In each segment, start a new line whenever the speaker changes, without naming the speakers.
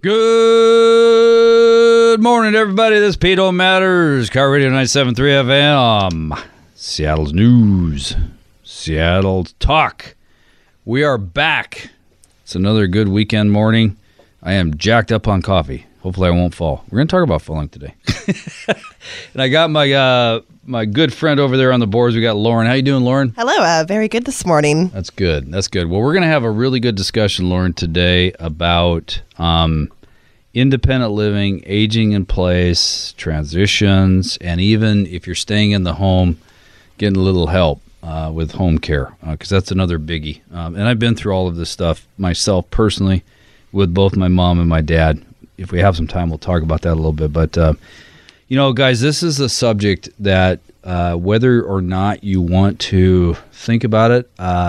Good morning, everybody. This is Pete Matters, Car Radio 97.3 FM, Seattle's news, Seattle's talk. We are back. It's another good weekend morning. I am jacked up on coffee. Hopefully I won't fall. We're going to talk about falling today. And I got my good friend over there on the boards. We got Lauren. How you doing, Lauren?
Hello. Very good this morning.
That's good. That's good. Well, we're going to have a really good discussion, Lauren, today about independent living, aging in place, transitions, and even if you're staying in the home, getting a little help with home care, because that's another biggie. And I've been through all of this stuff myself personally with both my mom and my dad. If we have some time, we'll talk about that a little bit. But, guys, this is a subject that whether or not you want to think about it,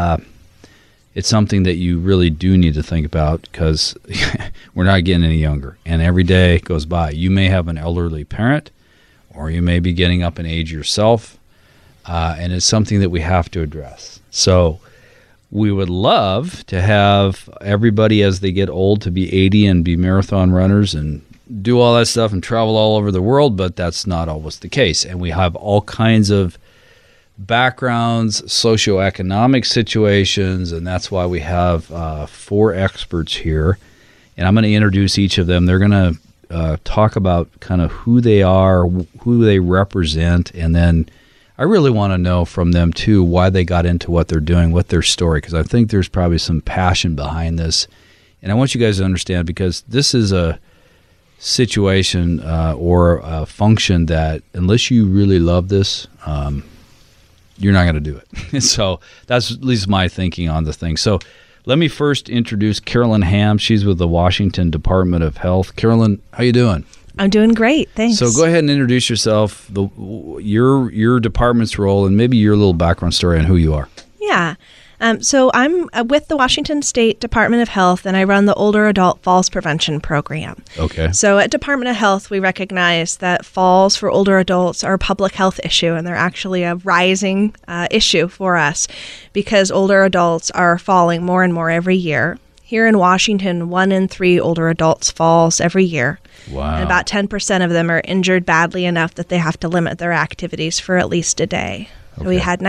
it's something that you really do need to think about because we're not getting any younger. And every day goes by. You may have an elderly parent or you may be getting up in age yourself, and it's something that we have to address. So we would love to have everybody as they get old to be 80 and be marathon runners and do all that stuff and travel all over the world, but that's not always the case. And we have all kinds of backgrounds, socioeconomic situations, and that's why we have 4 experts here. And I'm going to introduce each of them. They're going to talk about kind of who they are, who they represent, and then I really want to know from them, too, why they got into what they're doing, what their story, because I think there's probably some passion behind this. And I want you guys to understand, because this is a situation or a function that unless you really love this, you're not going to do it. So that's at least my thinking on the thing. So let me first introduce Carolyn Ham. She's with the Washington Department of Health. Carolyn, how you doing?
I'm doing great. Thanks.
So go ahead and introduce yourself, your department's role, and maybe your little background story on who you are.
Yeah. So I'm with the Washington State Department of Health, and I run the Older Adult Falls Prevention Program.
Okay.
So at Department of Health, we recognize that falls for older adults are a public health issue, and they're actually a rising issue for us because older adults are falling more and more every year. Here in Washington, 1 in 3 older adults falls every year.
Wow.
And about 10% of them are injured badly enough that they have to limit their activities for at least a day. Okay. We had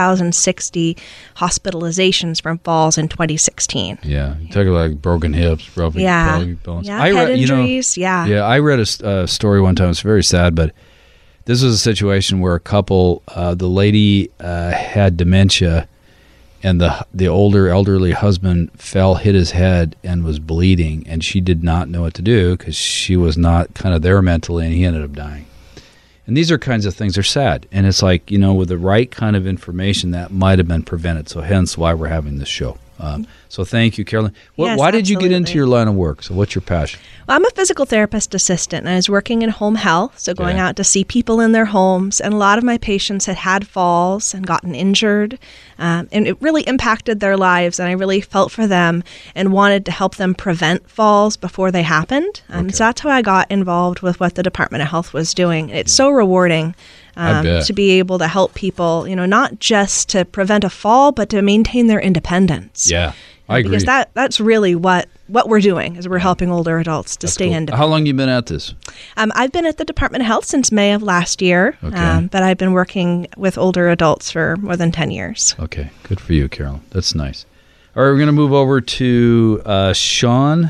19,060 hospitalizations from falls in 2016.
Yeah, you talk about like broken hips, broken bones.
Yeah, head injuries,
Yeah, I read a story one time. It's very sad, but this was a situation where a couple, the lady had dementia, and the older elderly husband hit his head and was bleeding, and she did not know what to do because she was not kind of there mentally, and he ended up dying. And these are kinds of things that are sad. And it's like, with the right kind of information that might have been prevented. So hence why we're having this show. So thank you, Carolyn. Why did you get into your line of work? So what's your passion?
Well, I'm a physical therapist assistant, and I was working in home health, so going out to see people in their homes. And a lot of my patients had falls and gotten injured, and it really impacted their lives. And I really felt for them and wanted to help them prevent falls before they happened. So that's how I got involved with what the Department of Health was doing. It's so rewarding. To be able to help people, not just to prevent a fall, but to maintain their independence.
Yeah, I agree.
Because that's really what we're doing, is we're helping older adults to stay independent.
How long have you been at this?
I've been at the Department of Health since May of last year, but I've been working with older adults for more than 10 years. Okay,
good for you, Carolyn. That's nice. All right, we're going to move over to Sean.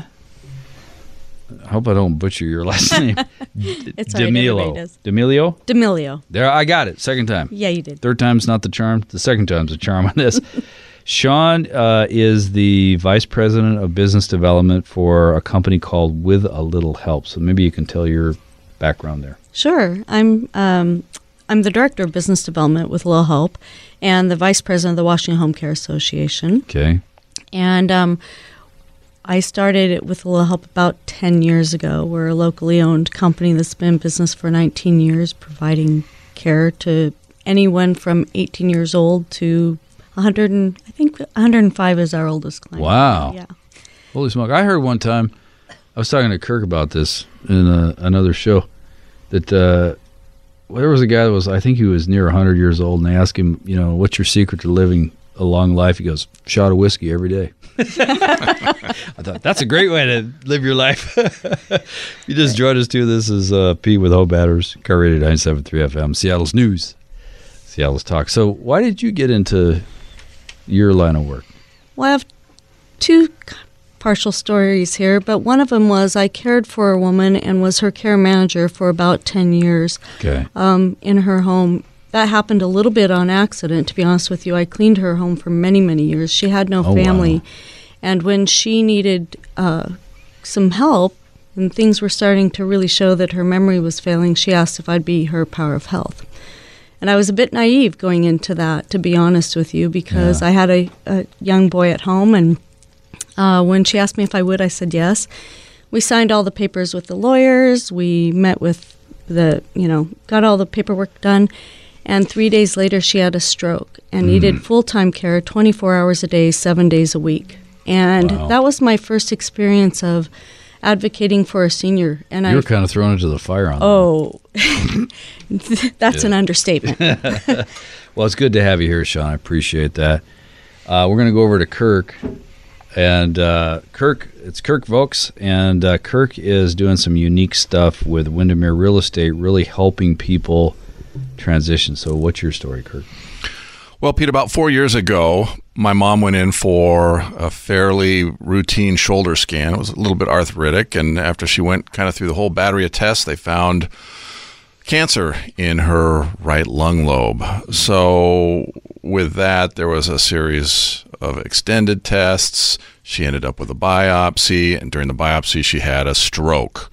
I hope I don't butcher your last name.
It's D'Amelio.
D'Amelio?
D'Amelio.
There, I got it. Second time.
Yeah, you did.
Third time's not the charm. The second time's the charm on this. Sean is the Vice President of Business Development for a company called With a Little Help. So maybe you can tell your background there.
Sure. I'm the Director of Business Development with Little Help and the Vice President of the Washington Home Care Association.
Okay.
And I started it with a little help about 10 years ago. We're a locally owned company that's been in business for 19 years, providing care to anyone from 18 years old to 100, and I think 105 is our oldest client.
Wow.
Yeah.
Holy smoke. I heard one time, I was talking to Kirk about this in another show, that there was a guy that was, I think he was near 100 years old, and they asked him, what's your secret to living a long life? He goes, shot of whiskey every day. I thought that's a great way to live your life. You just joined us too. This is Pete with Home Matters, Car Radio 97.3 FM, Seattle's News, Seattle's Talk. So why did you get into your line of work?
Well, I have two partial stories here, but one of them was I cared for a woman and was her care manager for about 10 years in her home. That happened a little bit on accident, to be honest with you. I cleaned her home for many, many years. She had no family. Wow. And when she needed some help and things were starting to really show that her memory was failing, she asked if I'd be her power of health. And I was a bit naive going into that, to be honest with you, because I had a young boy at home, and when she asked me if I would, I said yes. We signed all the papers with the lawyers. We met with got all the paperwork done. And 3 days later, she had a stroke and needed full-time care, 24 hours a day, 7 days a week. And that was my first experience of advocating for a senior. And
you were kind of thrown into the fire on
that. That's an understatement.
Well, it's good to have you here, Sean. I appreciate that. We're going to go over to Kirk. And it's Kirk Vokes, and Kirk is doing some unique stuff with Windermere Real Estate, really helping people transition. So what's your story, Kirk?
Well, Pete, about 4 years ago, my mom went in for a fairly routine shoulder scan. It was a little bit arthritic, and after she went kind of through the whole battery of tests, they found cancer in her right lung lobe. So with that, there was a series of extended tests. She ended up with a biopsy, and during the biopsy, she had a stroke.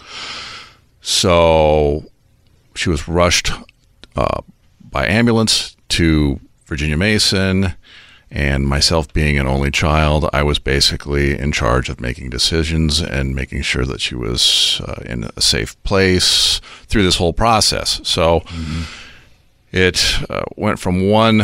So she was rushed by ambulance to Virginia Mason, and myself being an only child, I was basically in charge of making decisions and making sure that she was in a safe place through this whole process. So it went from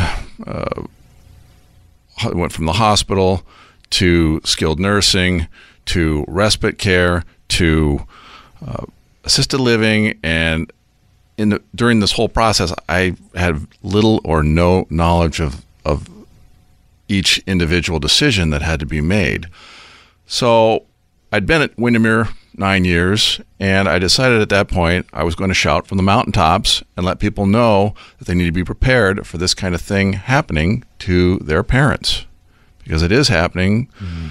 the hospital to skilled nursing to respite care to assisted living, and during this whole process, I had little or no knowledge of each individual decision that had to be made. So I'd been at Windermere 9 years, and I decided at that point I was going to shout from the mountaintops and let people know that they need to be prepared for this kind of thing happening to their parents, because it is happening.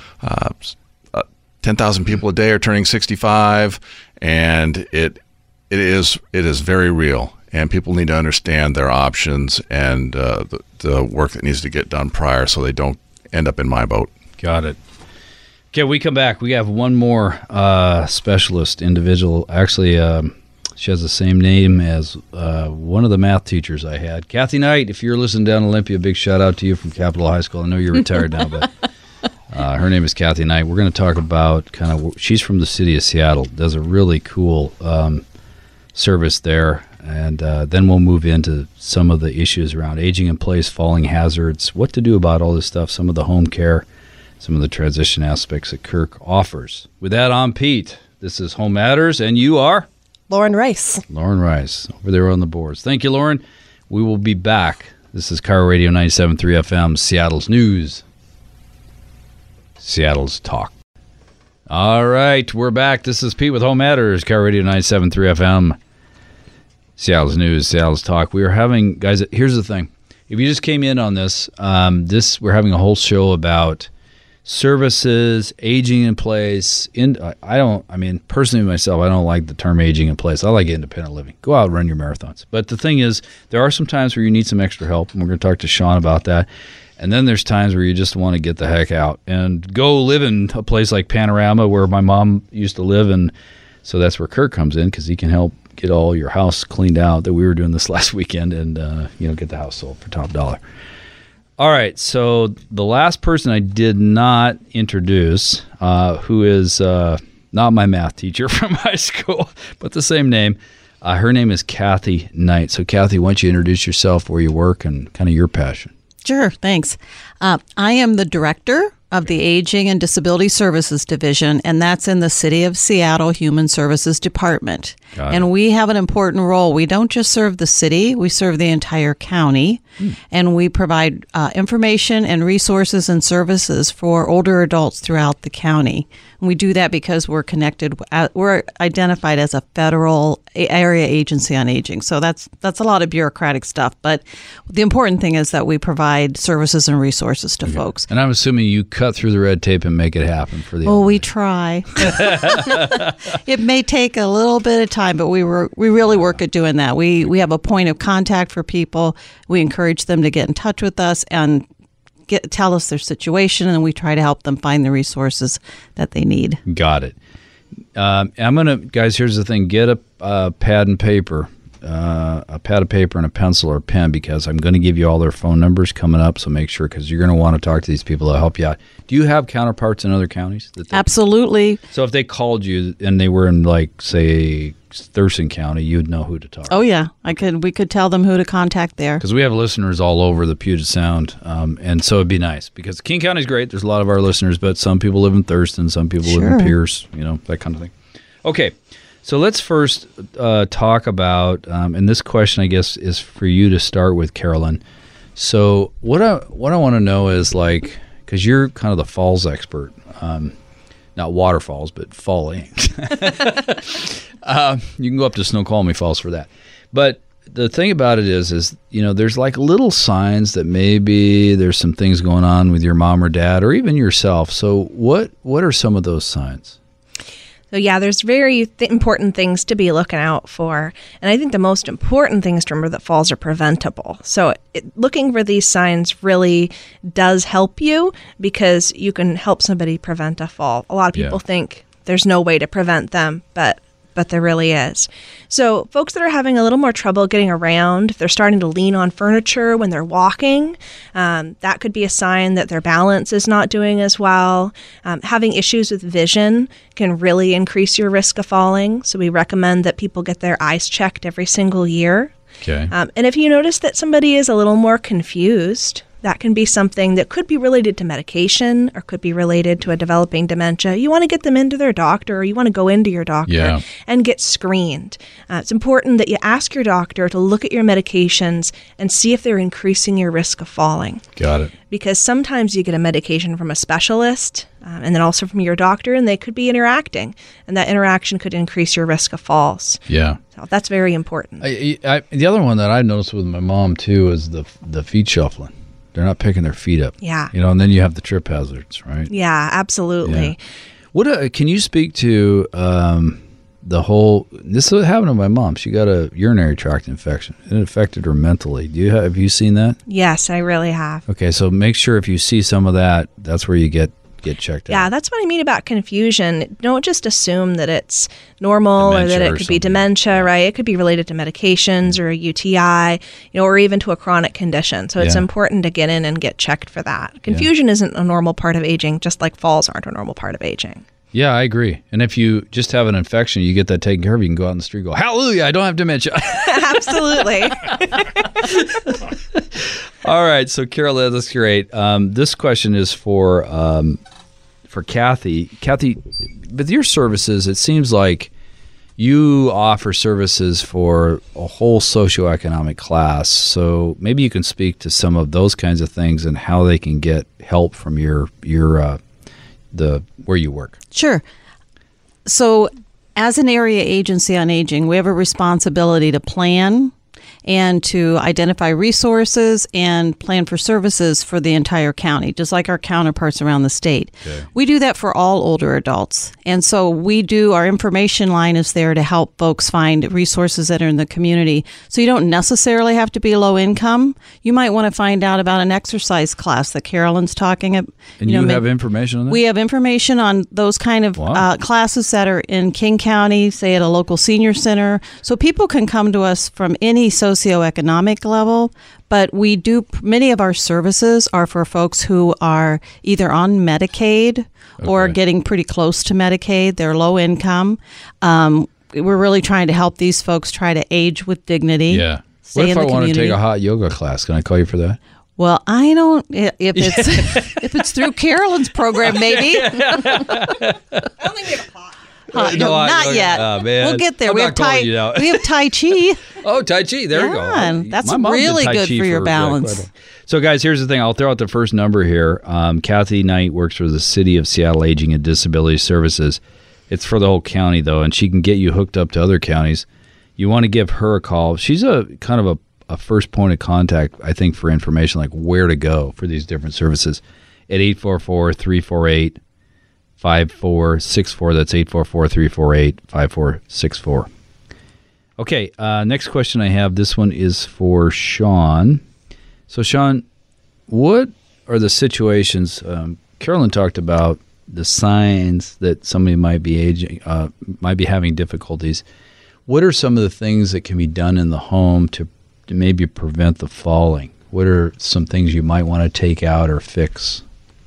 10,000 people a day are turning 65, and it is very real, and people need to understand their options and the work that needs to get done prior so they don't end up in my boat.
Got it. Okay, we come back. We have one more specialist individual. Actually, she has the same name as one of the math teachers I had. Kathy Knight, if you're listening down Olympia, big shout out to you from Capitol High School. I know you're retired now, but her name is Kathy Knight. We're going to talk about she's from the city of Seattle, does a really cool service there, and then we'll move into some of the issues around aging in place, falling hazards, what to do about all this stuff, some of the home care, some of the transition aspects that Kirk offers. With that, I'm Pete. This is Home Matters, and you are?
Lauren Rice.
Lauren Rice, over there on the boards. Thank you, Lauren. We will be back. This is Car Radio 97.3 FM, Seattle's News, Seattle's Talk. All right, we're back. This is Pete with Home Matters, Car Radio 97.3 FM, Seattle's News, Seattle's Talk. We are having, guys, here's the thing. If you just came in on this, we're having a whole show about services, aging in place. Personally myself, I don't like the term aging in place. I like independent living. Go out and run your marathons. But the thing is, there are some times where you need some extra help, and we're going to talk to Sean about that. And then there's times where you just want to get the heck out and go live in a place like Panorama where my mom used to live. And so that's where Kirk comes in, because he can help get all your house cleaned out. That we were doing this last weekend, and get the house sold for top dollar. All right, so the last person I did not introduce, who is not my math teacher from high school, but the same name, her name is Kathy Knight. So Kathy, why don't you introduce yourself, where you work, and kind of your passion?
Sure, thanks. I am the director of the Aging and Disability Services Division, and that's in the City of Seattle Human Services Department. And we have an important role. We don't just serve the city, we serve the entire county, and we provide information and resources and services for older adults throughout the county. And we do that because we're connected, we're identified as a federal area agency on aging. So that's a lot of bureaucratic stuff, but the important thing is that we provide services and resources to folks.
And I'm assuming you cut through the red tape and make it happen for the
we try. It may take a little bit of time, but we really work at doing that. We have a point of contact for people. We encourage them to get in touch with us and tell us their situation, and we try to help them find the resources that they need.
Got it. I'm gonna, guys. Here's the thing: get a pad and paper, and a pencil or a pen, because I'm going to give you all their phone numbers coming up. So make sure, because you're going to want to talk to these people to help you out. Do you have counterparts in other counties?
Absolutely.
So if they called you and they were in, like, say, Thurston County, you'd know who to talk to.
Oh yeah, we could tell them who to contact there.
Because we have listeners all over the Puget Sound, and so it'd be nice, because King County is great. There's a lot of our listeners, but some people live in Thurston, some people live in Pierce, that kind of thing. Okay, so let's first talk about, and this question, I guess, is for you to start with, Carolyn. So what I want to know is, like, because you're kind of the falls expert, not waterfalls, but falling. You can go up to Snoqualmie Falls for that. But the thing about it is there's like little signs that maybe there's some things going on with your mom or dad or even yourself. So what are some of those signs?
So yeah, there's very important things to be looking out for. And I think the most important thing is to remember that falls are preventable. So looking for these signs really does help you, because you can help somebody prevent a fall. A lot of people think there's no way to prevent them, but there really is. So folks that are having a little more trouble getting around, if they're starting to lean on furniture when they're walking, that could be a sign that their balance is not doing as well. Having issues with vision can really increase your risk of falling. So we recommend that people get their eyes checked every single year.
Okay.
And if you notice that somebody is a little more confused, that can be something that could be related to medication or could be related to a developing dementia. You want to get them into their doctor, or you want to go into your doctor and get screened. It's important that you ask your doctor to look at your medications and see if they're increasing your risk of falling.
Got it.
Because sometimes you get a medication from a specialist and then also from your doctor, and they could be interacting, and that interaction could increase your risk of falls.
Yeah.
So that's very important.
The other one that I noticed with my mom too is the feet shuffling. They're not picking their feet up.
Yeah.
And then you have the trip hazards, right?
Yeah, absolutely.
Yeah. What can you speak to the whole? This happened to my mom. She got a urinary tract infection. It affected her mentally. Have you seen that?
Yes, I really have.
Okay, so make sure if you see some of that, that's where you get checked out.
Yeah, that's what I mean about confusion. Don't just assume that it's normal or that it could be dementia, right? It could be related to medications or a UTI, or even to a chronic condition. So it's important to get in and get checked for that. Confusion isn't a normal part of aging, just like falls aren't a normal part of aging.
Yeah, I agree. And if you just have an infection, you get that taken care of, you can go out in the street and go, hallelujah, I don't have dementia.
Absolutely.
All right, so Carol, that's great. This question is for Kathy. Kathy, with your services, it seems like you offer services for a whole socioeconomic class. So maybe you can speak to some of those kinds of things and how they can get help from your where you work.
Sure. So as an area agency on aging, we have a responsibility to plan and to identify resources and plan for services for the entire county, just like our counterparts around the state. Okay. We do that for all older adults. And so our information line is there to help folks find resources that are in the community. So you don't necessarily have to be low income. You might want to find out about an exercise class that Carolyn's talking about.
And you have information on that?
We have information on those kind of classes that are in King County, say at a local senior center. So people can come to us from any socioeconomic level, but many of our services are for folks who are either on Medicaid or getting pretty close to Medicaid. They're low income. We're really trying to help these folks try to age with dignity.
Yeah. What if I want to take a hot yoga class? Can I call you for that?
Well, I don't. If it's if it's through Carolyn's program, maybe.
I don't think we have a pot.
Not yet.
Oh, man.
We'll get there.
I'm
We
not
have
calling you out.
we have Tai Chi.
Oh, Tai Chi. There we
Yeah,
go.
that's
My mom did
really
Tai
good
Chi
for your balance.
So, guys, here's the thing. I'll throw out the first number here. Kathy Knight works for the City of Seattle Aging and Disability Services. It's for the whole county, though, and she can get you hooked up to other counties. You want to give her a call. She's a kind of a first point of contact, I think, for information like where to go for these different services at 844-348-5464. That's 844-348-5464. Okay, next question I have. This one is for Sean. So, Sean, what are the situations? Carolyn talked about the signs that somebody might be aging, might be having difficulties. What are some of the things that can be done in the home to maybe prevent the falling? What are some things you might want to take out or fix?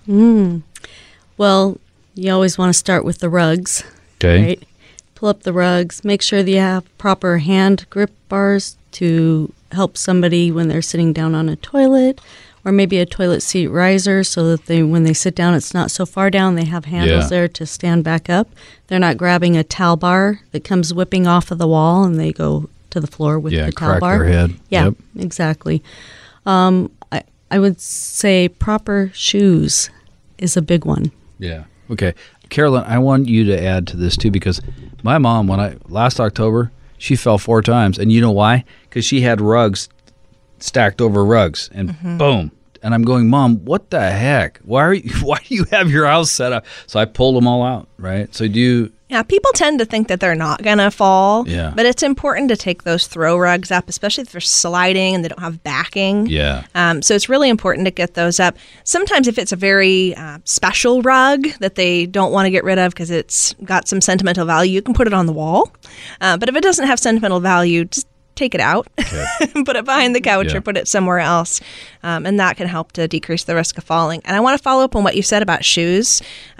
Well, you always want to start with the rugs.
Okay.
Right? Pull up the rugs. Make sure that you have proper hand grip bars to help somebody when they're sitting down on a toilet, or maybe a toilet seat riser so that when they sit down, it's not so far down. They have handles there to stand back up. They're not grabbing a towel bar that comes whipping off of the wall and they go to the floor with the towel
crack
bar.
their head.
Yeah,
Yep.
exactly. I would say proper shoes is a big one.
Yeah. Okay. Carolyn, I want you to add to this too, because my mom, last October, she fell 4 times. And you know why? Because she had rugs stacked over rugs and boom. And I'm going, Mom, what the heck? Why do you have your house set up? So I pulled them all out, right? So
Yeah, people tend to think that they're not going to fall.
Yeah.
But it's important to take those throw rugs up, especially if they're sliding and they don't have backing.
yeah.
So it's really important to get those up. Sometimes if it's a very special rug that they don't want to get rid of because it's got some sentimental value, you can put it on the wall. But if it doesn't have sentimental value, just take it out, put it behind the couch or put it somewhere else. And that can help to decrease the risk of falling. And I want to follow up on what you said about shoes.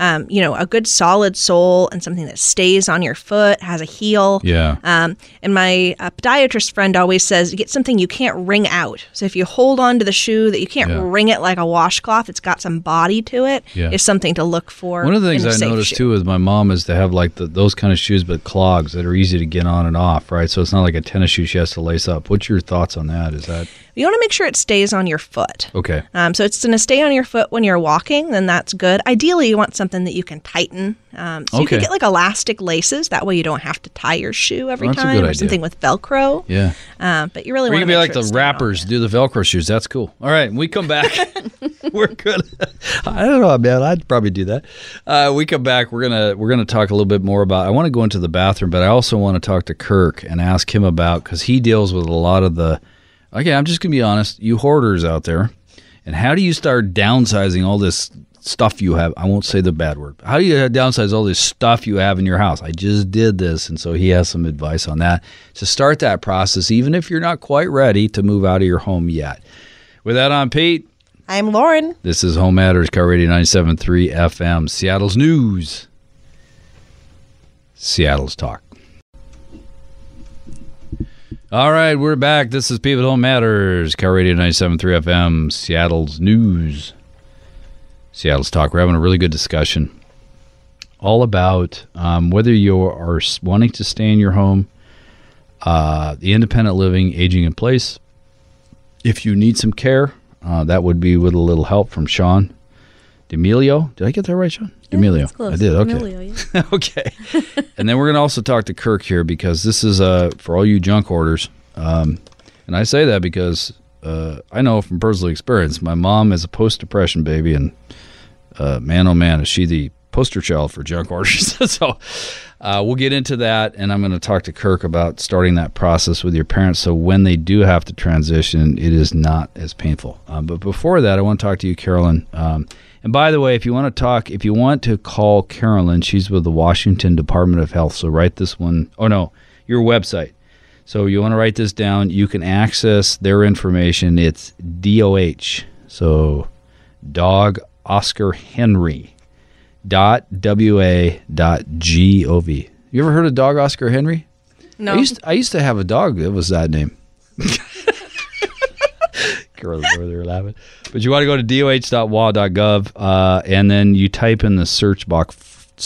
A good solid sole and something that stays on your foot, has a heel.
Yeah.
And my podiatrist friend always says, get something you can't wring out. So if you hold on to the shoe that you can't wring it like a washcloth, it's got some body to it, is something to look for.
One of the things
in a
I
safe
noticed
shoe.
too with my mom is to have like those kind of shoes, but clogs that are easy to get on and off, right? So it's not like a tennis shoe she has to lace up. What's your thoughts on that? Is that
You want to make sure it stays on your foot.
okay?
So it's going to stay on your foot when you're walking, then that's good. Ideally, you want something that you can tighten. So you can get like elastic laces. That way you don't have to tie your shoe every
That's a
time,
good
or
idea.
something with Velcro.
Yeah.
But you really
Or
want
you
to
can be
make
like
sure
the
it's staying on
rappers, do the Velcro shoes. That's cool. All right, when we come back, we're good. I don't know, man. I'd probably do that. We come back. We're gonna talk a little bit more about. I want to go into the bathroom, but I also want to talk to Kirk and ask him about, because he deals with a lot of the. Okay, I'm just gonna be honest. You hoarders out there, and how do you start downsizing all this stuff you have? I won't say the bad word. How do you downsize all this stuff you have in your house? I just did this, and so he has some advice on that. To start that process, even if you're not quite ready to move out of your home yet. With that, I'm Pete.
I'm Lauren.
This is Home Matters, Car Radio 97.3 FM, Seattle's news, Seattle's talk. All right, we're back. This is People at Home Matters, Car Radio 97.3 FM, Seattle's news, Seattle's talk. We're having a really good discussion all about whether you are wanting to stay in your home, the independent living, aging in place. If you need some care, that would be with a little help from Sean D'Amelio. Did I get that right, Sean? D'Amelio.
That's close.
I did. Okay.
D'Amelio, yeah.
Okay. And then we're going to also talk to Kirk here, because this is for all you junk hoarders. And I say that because I know from personal experience, my mom is a post-depression baby, and man, oh man, is she the poster child for junk hoarders. So we'll get into that, and I'm going to talk to Kirk about starting that process with your parents, so when they do have to transition, it is not as painful. But before that, I want to talk to you, Carolyn. And by the way, if you want to call Carolyn, she's with the Washington Department of Health. So write this one. Oh no, your website. So you want to write this down. You can access their information. It's DOH. So Dog Oscar Henry .wa.gov. You ever heard of Dog Oscar Henry?
No.
I used to have a dog that was that name. Carol's over there laughing. But you want to go to doh.wa.gov, and then you type in the search box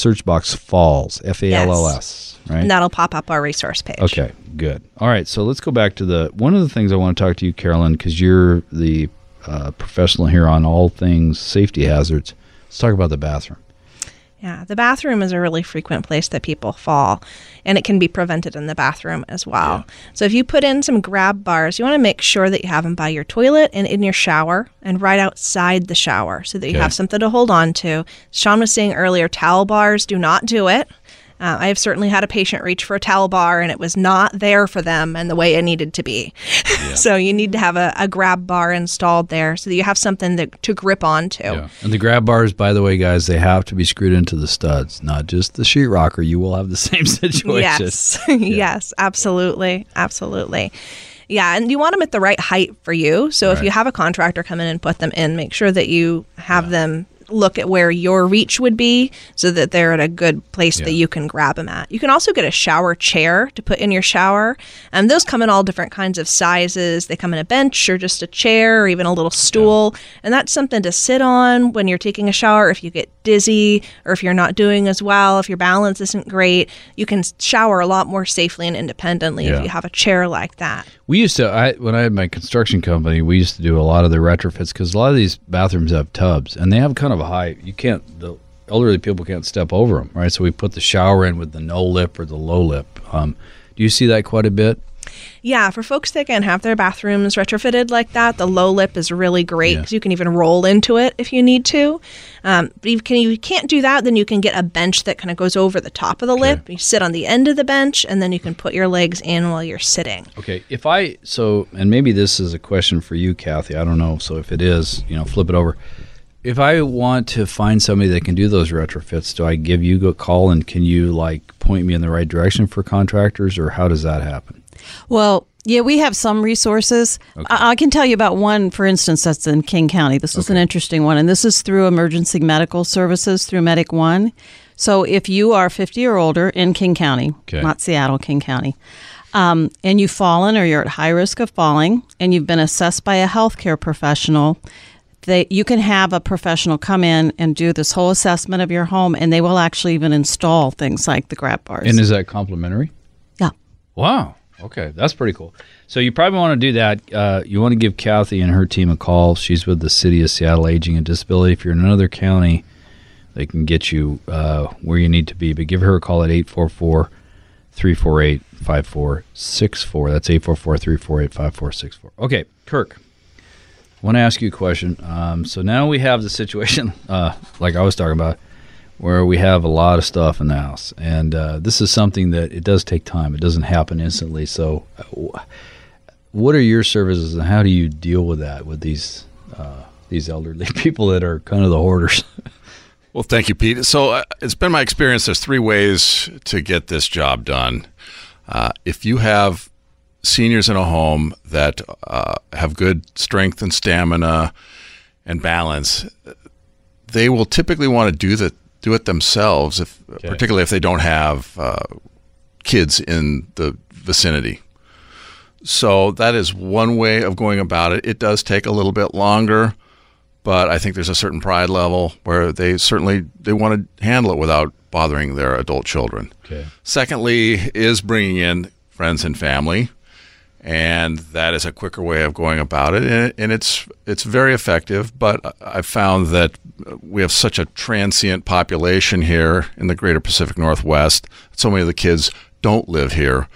falls, FALLS, right?
And that'll pop up our resource page.
Okay, good. All right, so let's go back to one of the things I want to talk to you, Carolyn, because you're the professional here on all things safety hazards. Let's talk about the bathroom.
Yeah, the bathroom is a really frequent place that people fall, and it can be prevented in the bathroom as well. Yeah. So if you put in some grab bars, you want to make sure that you have them by your toilet and in your shower and right outside the shower so that you have something to hold on to. Sean was saying earlier, towel bars, do not do it. I have certainly had a patient reach for a towel bar and it was not there for them and the way it needed to be. Yeah. So you need to have a grab bar installed there so that you have something to grip onto.
Yeah. And the grab bars, by the way, guys, they have to be screwed into the studs, not just the sheetrocker. You will have the same situation.
Yes, yes, absolutely, absolutely. Yeah, and you want them at the right height for you. So if you have a contractor come in and put them in, make sure that you have them look at where your reach would be so that they're at a good place that you can grab them at. You can also get a shower chair to put in your shower. And those come in all different kinds of sizes. They come in a bench or just a chair or even a little stool. Yeah. And that's something to sit on when you're taking a shower. If you get dizzy or if you're not doing as well, if your balance isn't great, you can shower a lot more safely and independently if you have a chair like that.
We used to, when I had my construction company, we used to do a lot of the retrofits because a lot of these bathrooms have tubs and they have kind of a high, the elderly people can't step over them, right? So we put the shower in with the no lip or the low lip. Do you see that quite a bit?
Yeah, for folks that can have their bathrooms retrofitted like that, the low lip is really great because you can even roll into it if you need to. But you can't do that, then you can get a bench that kind of goes over the top of the lip. You sit on the end of the bench, and then you can put your legs in while you're sitting.
Okay, and maybe this is a question for you, Kathy. I don't know. So if it is, flip it over. If I want to find somebody that can do those retrofits, do I give you a call and can you point me in the right direction for contractors, or how does that happen?
Well, yeah, we have some resources. Okay. I can tell you about one, for instance, that's in King County. This is an interesting one, and this is through Emergency Medical Services through Medic One. So if you are 50 or older in King County, not Seattle, King County, and you've fallen or you're at high risk of falling, and you've been assessed by a healthcare professional, you can have a professional come in and do this whole assessment of your home, and they will actually even install things like the grab bars.
And is that complimentary?
Yeah.
Wow. Okay, that's pretty cool. So you probably want to do that. You want to give Kathy and her team a call. She's with the City of Seattle Aging and Disability. If you're in another county, they can get you where you need to be. But give her a call at 844-348-5464. That's 844-348-5464. Okay, Kirk, I want to ask you a question. So now we have the situation, like I was talking about, where we have a lot of stuff in the house. And this is something that it does take time. It doesn't happen instantly. So what are your services and how do you deal with that with these elderly people that are kind of the hoarders?
Well, thank you, Pete. So it's been my experience there's three ways to get this job done. If you have seniors in a home that have good strength and stamina and balance, they will typically want to do it themselves, particularly if they don't have kids in the vicinity. So that is one way of going about it. It does take a little bit longer, but I think there's a certain pride level where they want to handle it without bothering their adult children.
Okay.
Secondly is bringing in friends and family, and that is a quicker way of going about it, and it's very effective. But I've found that we have such a transient population here in the greater Pacific Northwest. So many of the kids don't live here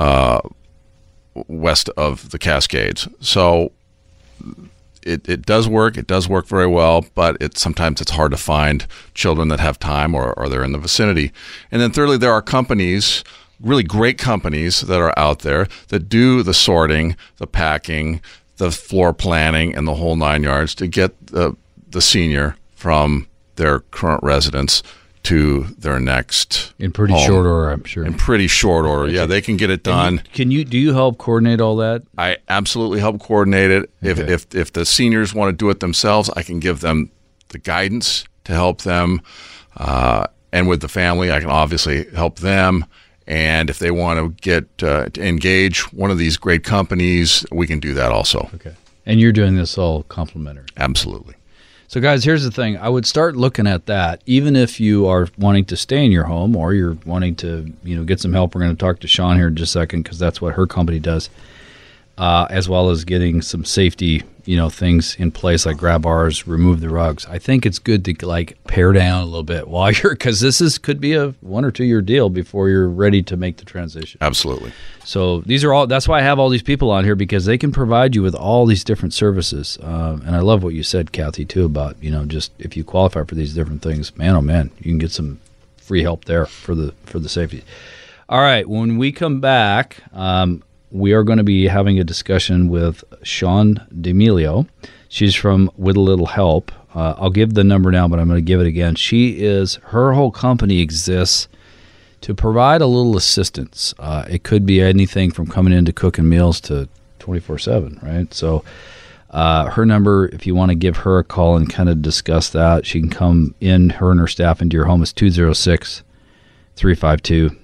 west of the Cascades. So it does work. It does work very well, but sometimes it's hard to find children that have time or they're in the vicinity. And then thirdly, there are companies, really great companies that are out there that do the sorting, the packing, the floor planning, and the whole 9 yards to get the senior from their current residence to their next
in pretty
home.
Short order, I'm sure.
In pretty short order, yeah, they can get it done.
Do you help coordinate all that?
I absolutely help coordinate it.
Okay.
If the seniors want to do it themselves, I can give them the guidance to help them, and with the family, I can obviously help them. And if they want to get to engage one of these great companies, we can do that also.
Okay. And you're doing this all complimentary.
Absolutely.
So, guys, here's the thing. I would start looking at that, even if you are wanting to stay in your home or you're wanting to, get some help. We're going to talk to Sean here in just a second because that's what her company does, as well as getting some safety, things in place like grab bars, remove the rugs. I think it's good to pare down a little bit while because could be a 1 or 2 year deal before you're ready to make the transition.
Absolutely.
So that's why I have all these people on here, because they can provide you with all these different services. And I love what you said, Kathy, too, about, just if you qualify for these different things, man, oh man, you can get some free help there for the safety. All right. When we come back, we are going to be having a discussion with Sean D'Amelio. She's from With a Little Help. I'll give the number now, but I'm going to give it again. Her whole company exists to provide a little assistance. It could be anything from coming in to cooking meals to 24/7, right? So her number, if you want to give her a call and kind of discuss that, she can come in, her and her staff, into your home, is 206-352-7399,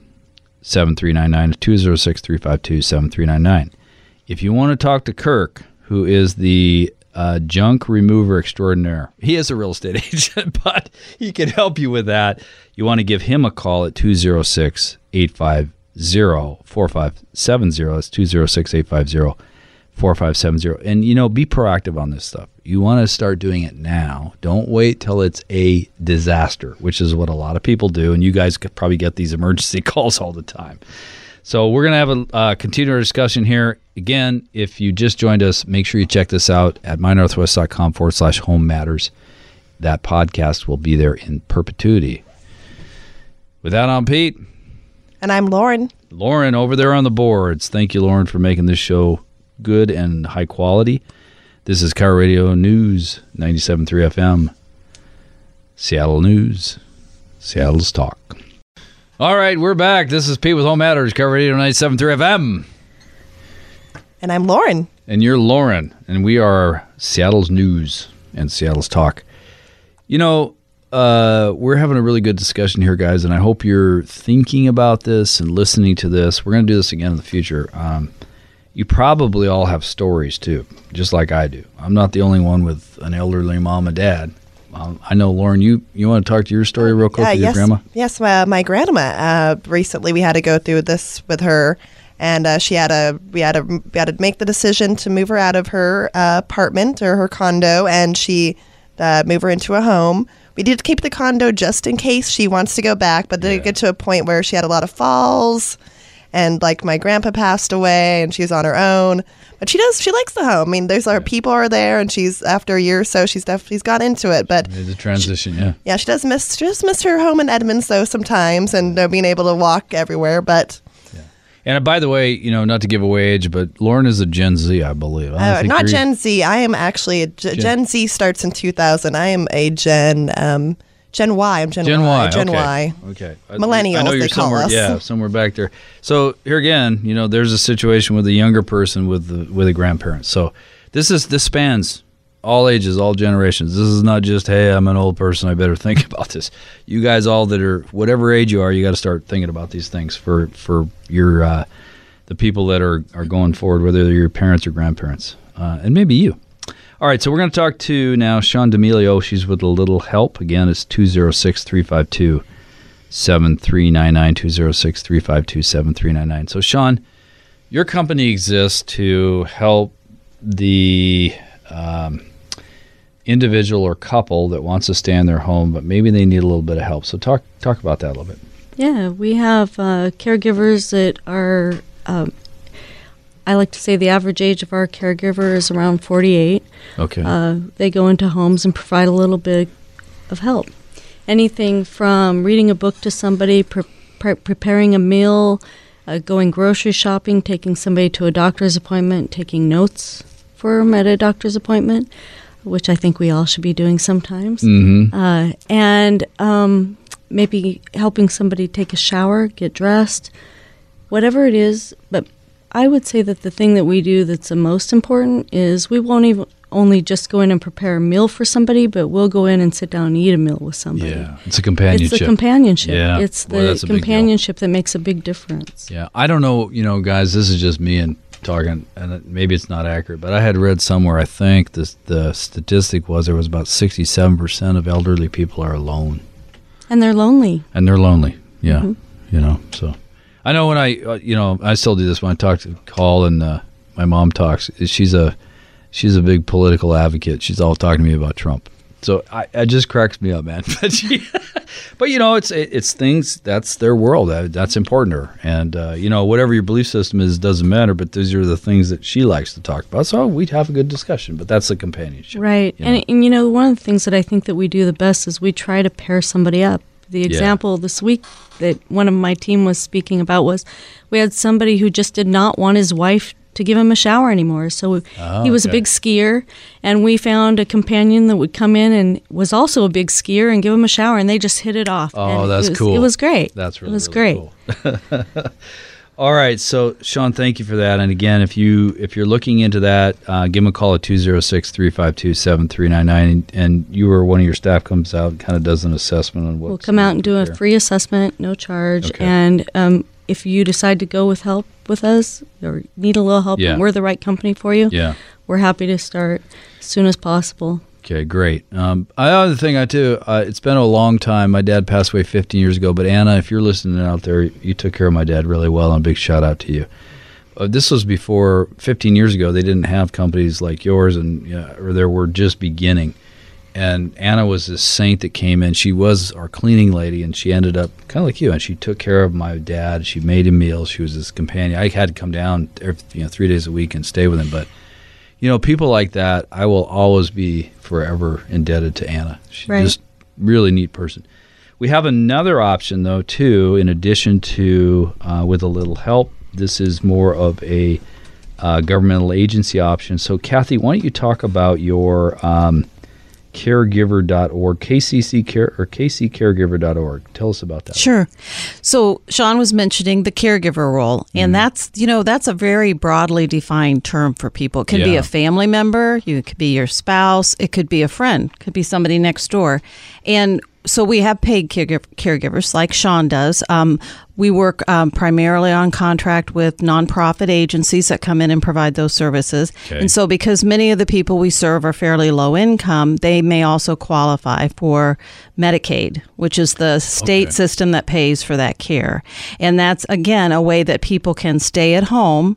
206-352-7399. If you want to talk to Kirk, who is the junk remover extraordinaire, he is a real estate agent, but he can help you with that. You want to give him a call at 206-850-4570. That's 206-850-4570. And, be proactive on this stuff. You want to start doing it now. Don't wait till it's a disaster, which is what a lot of people do. And you guys could probably get these emergency calls all the time. So we're going to have a continued discussion here. Again, if you just joined us, make sure you check this out at mynorthwest.com/home matters. That podcast will be there in perpetuity. With that, I'm Pete.
And I'm Lauren.
Lauren over there on the boards. Thank you, Lauren, for making this show good and high quality. This is Car Radio News, 97.3 FM. Seattle News, Seattle's Talk. All right, we're back. This is Pete with Home Matters, Car Radio 97.3 FM.
And I'm Lauren.
And you're Lauren. And we are Seattle's News and Seattle's Talk. We're having a really good discussion here, guys, and I hope you're thinking about this and listening to this. We're going to do this again in the future. You probably all have stories, too, just like I do. I'm not the only one with an elderly mom and dad. I know, Lauren, you want to talk to your story real quick with your grandma?
Yes, my grandma. Recently, we had to go through this with her, and we had to make the decision to move her out of her apartment or her condo, and move her into a home. We did keep the condo just in case she wants to go back, but then it get to a point where she had a lot of falls, and my grandpa passed away, and she was on her own. But she likes the home. I mean, people are there, and after a year or so, she's got into it. But
the transition,
yeah, she does miss her home in Edmonds though sometimes, and being able to walk everywhere. But
and by the way, not to give away age, but Lauren is a Gen Z, I believe.
Not Gen Z. I am actually Gen Z starts in 2000. I am a Gen Y. I'm Gen Y. Gen Y.
Okay.
Millennials,
I know you're
they call
somewhere,
us.
Yeah, somewhere back there. So here again, there's a situation with a younger person with a grandparent. So this spans all ages, all generations. This is not just, hey, I'm an old person, I better think about this. You guys all that are whatever age you are, you got to start thinking about these things for your the people that are going forward, whether they're your parents or grandparents, and maybe you. All right, so we're going to talk to now Sean D'Amelio. She's with A Little Help. Again, it's 206-352-7399, 206-352-7399. So, Sean, your company exists to help the individual or couple that wants to stay in their home, but maybe they need a little bit of help. So talk about that a little bit.
Yeah, we have caregivers that are, I like to say the average age of our caregiver is around 48.
Okay.
They go into homes and provide a little bit of help. Anything from reading a book to somebody, preparing a meal, going grocery shopping, taking somebody to a doctor's appointment, taking notes for them at a doctor's appointment, which I think we all should be doing sometimes.
Mm-hmm.
And maybe helping somebody take a shower, get dressed, whatever it is. But I would say that the thing that we do that's the most important is we won't even only just go in and prepare a meal for somebody, but we'll go in and sit down and eat a meal with somebody.
Yeah, it's a companionship.
It's the companionship.
Yeah.
It's the companionship that makes a big difference.
Yeah, I don't know, guys, this is just me and talking, and maybe it's not accurate, but I had read somewhere, I think the statistic was there was about 67% of elderly people are alone.
And they're lonely.
Yeah. So I know when I still do this when I talk to Call and my mom talks. She's a big political advocate. She's all talking to me about Trump. So it just cracks me up, man. But it's things, that's their world. That's important to her. And whatever your belief system is doesn't matter. But these are the things that she likes to talk about. So we'd have a good discussion. But that's the companionship,
right? And one of the things that I think that we do the best is we try to pair somebody up. The example this week that one of my team was speaking about was we had somebody who just did not want his wife to give him a shower anymore. So he was a big skier, and we found a companion that would come in and was also a big skier and give him a shower, and they just hit it off.
Oh, that's cool.
It was great.
That's really,
it was
really
great.
Cool. All right, so Sean, thank you for that. And again, if you're looking into that, give them a call at 206-352-7399, and you or one of your staff comes out and kind of does an assessment on what.
We'll come out and do a free assessment, no charge,
Okay.
and if you decide to go with help with us or need a little help, and we're the right company for you.
Yeah,
we're happy to start as soon as possible.
Okay, great. Another thing it's been a long time. My dad passed away 15 years ago, but Anna, if you're listening out there, you took care of my dad really well, and a big shout out to you. This was before 15 years ago. They didn't have companies like yours, or they were just beginning. And Anna was this saint that came in. She was our cleaning lady, and she ended up kind of like you, and she took care of my dad. She made him meals. She was his companion. I had to come down 3 days a week and stay with him, but people like that, I will always be forever indebted to Anna. She's just really neat person. We have another option, though, too, in addition to with a little help. This is more of a governmental agency option. So, Kathy, why don't you talk about your caregiver.org, kccaregiver.org. Tell us about that.
Sure. So Sean was mentioning the caregiver role, and that's a very broadly defined term for people. It could be a family member, it could be your spouse, it could be a friend, it could be somebody next door. And so we have paid caregivers like Sean does. We work primarily on contract with nonprofit agencies that come in and provide those services. Okay. And so because many of the people we serve are fairly low income, they may also qualify for Medicaid, which is the state system that pays for that care. And that's, again, a way that people can stay at home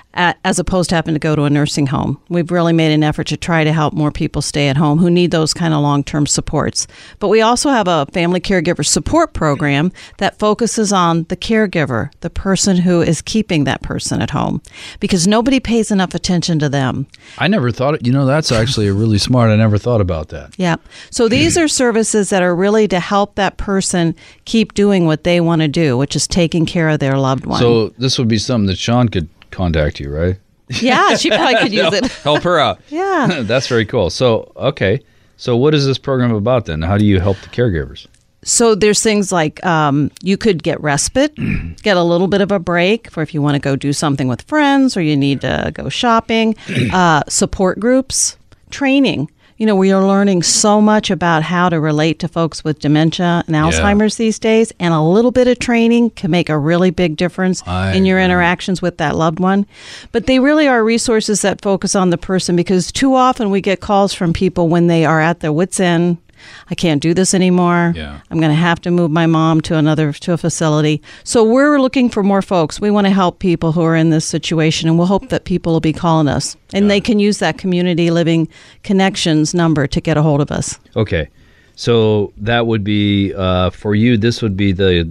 as opposed to having to go to a nursing home. We've really made an effort to try to help more people stay at home who need those kind of long-term supports. But we also have a family caregiver support program that focuses on the caregiver, the person who is keeping that person at home, because nobody pays enough attention to them.
I never thought that's actually really smart. I never thought about that.
Yeah. So these are services that are really to help that person keep doing what they want to do, which is taking care of their loved one.
So this would be something that Sean could contact you, right?
Yeah, she probably could use it.
Help her out.
Yeah.
That's very cool. So, okay. So what is this program about then? How do you help the caregivers?
So there's things like you could get respite, get a little bit of a break for if you want to go do something with friends or you need to go shopping, support groups, training. We are learning so much about how to relate to folks with dementia and Alzheimer's these days, and a little bit of training can make a really big difference in your interactions with that loved one. But they really are resources that focus on the person, because too often we get calls from people when they are at their wits' end. I can't do this anymore. Yeah. I'm going to have to move my mom to a facility. So we're looking for more folks. We want to help people who are in this situation, and we'll hope that people will be calling us. And they can use that Community Living Connections number to get a hold of us.
Okay. So that would be, for you, this would be the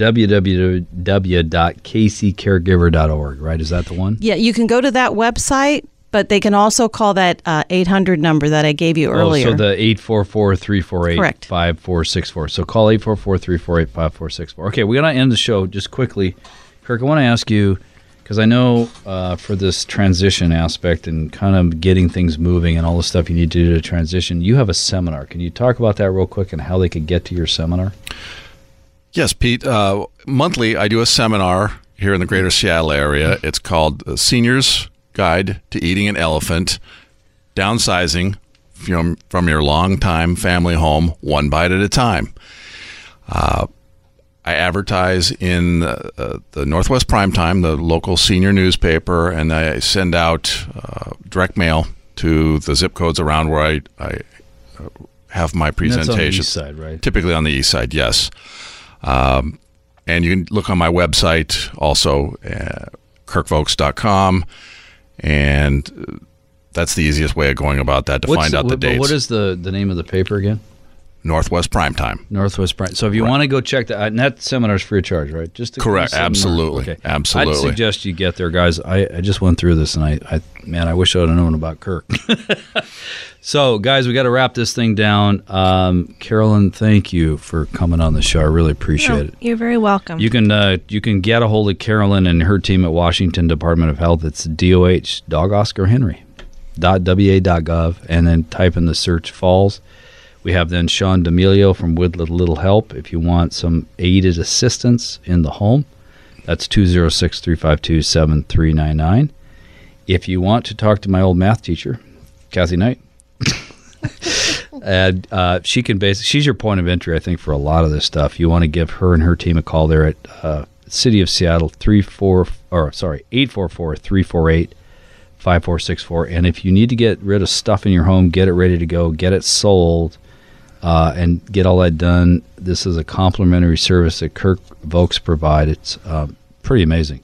www.kccaregiver.org, right? Is that the one?
Yeah, you can go to that website. But they can also call that 800 number that I gave you earlier.
Oh, so the 844-348-5464. So call 844-348-5464. Okay, we're going to end the show just quickly. Kirk, I want to ask you, because I know for this transition aspect and kind of getting things moving and all the stuff you need to do to transition, you have a seminar. Can you talk about that real quick and how they could get to your seminar?
Yes, Pete. Monthly, I do a seminar here in the greater Seattle area. It's called Seniors Guide to Eating an Elephant, Downsizing from Your Long-Time Family Home, One Bite at a Time. I I advertise in the Northwest Primetime, the local senior newspaper, and I send out direct mail to the zip codes around where I have my presentation.
That's on the east side, right?
Typically on the east side, yes. And you can look on my website also, kirkvokes.com, and that's the easiest way of going about that to find out the dates.
What is the name of the paper again?
Northwest Primetime.
Northwest Prime. So if you want to go check that, and that seminar's free of charge, right? Just to
correct, absolutely, absolutely.
I'd suggest you get there, guys. I just went through this, and I wish I would have known about Kirk. So, guys, we got to wrap this thing down. Carolyn, thank you for coming on the show. I really appreciate it.
You're very welcome.
You can get a hold of Carolyn and her team at Washington Department of Health. It's DOH Dog Oscar Henry .wa.gov, and then type in the search Falls. We have then Sean D'Amelio from With Little Help if you want some aided assistance in the home. That's 206-352-7399. If you want to talk to my old math teacher, Kathy Knight, and she can she's your point of entry, I think, for a lot of this stuff. You want to give her and her team a call there at City of Seattle 844-348-5464. And if you need to get rid of stuff in your home, get it ready to go, get it sold, and get all that done, this is a complimentary service that Kirk Vokes provide. It's pretty amazing.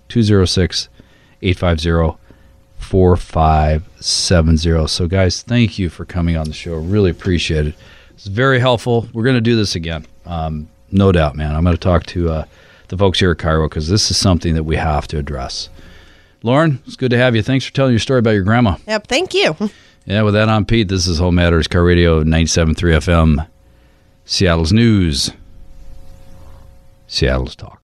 206-850-4570. So, guys, thank you for coming on the show. Really appreciate it. It's very helpful. We're going to do this again. No doubt, man. I'm going to talk to the folks here at Chiro because this is something that we have to address. Lauren, it's good to have you. Thanks for telling your story about your grandma.
Yep, thank you.
Yeah, with that, I'm Pete. This is Home Matters, Car Radio 97.3 FM, Seattle's News, Seattle's Talk.